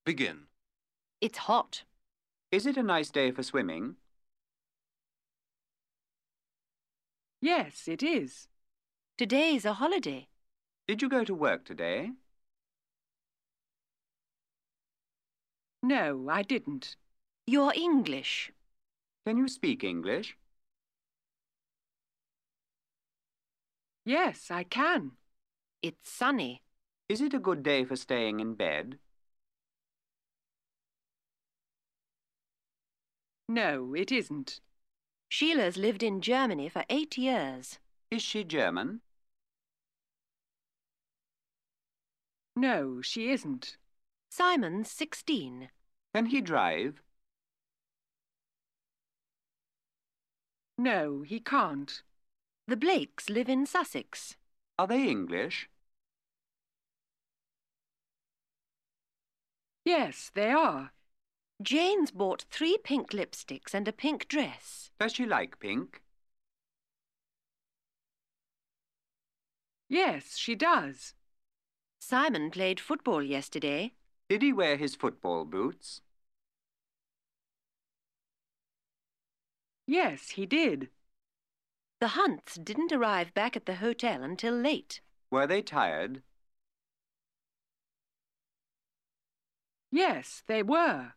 Begin. It's hot. Is it a nice day for swimming? Yes, it is. Today's a holiday. Did you go to work today? No, I didn't. You're English. Can you speak English? Yes, I can. It's sunny. Is it a good day for staying in bed? No, it isn't. Sheila's lived in Germany for 8 years. Is she German? No, she isn't. Simon's 16. Can he drive? No, he can't. The Blakes live in Sussex. Are they English? Yes, they are. Jane's bought 3 pink lipsticks and a pink dress. Does she like pink? Yes, she does. Simon played football yesterday. Did he wear his football boots? Yes, he did. The Hunts didn't arrive back at the hotel until late. Were they tired? Yes, they were.